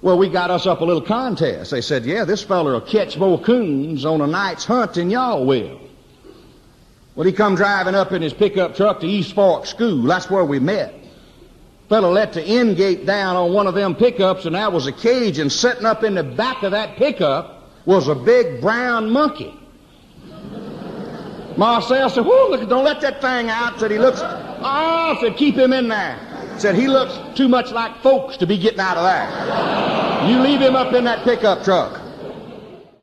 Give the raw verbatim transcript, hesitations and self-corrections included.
Well, we got us up a little contest. They said, yeah, this feller will catch more coons on a night's hunt than y'all will. Well, he come driving up in his pickup truck to East Fork School. That's where we met. Fella let the end gate down on one of them pickups, and there was a cage, and sitting up in the back of that pickup was a big brown monkey. Marcel said, whoo, look, don't let that thing out. Said, he looks, oh, said, keep him in there. Said, he looks too much like folks to be getting out of there. You leave him up in that pickup truck.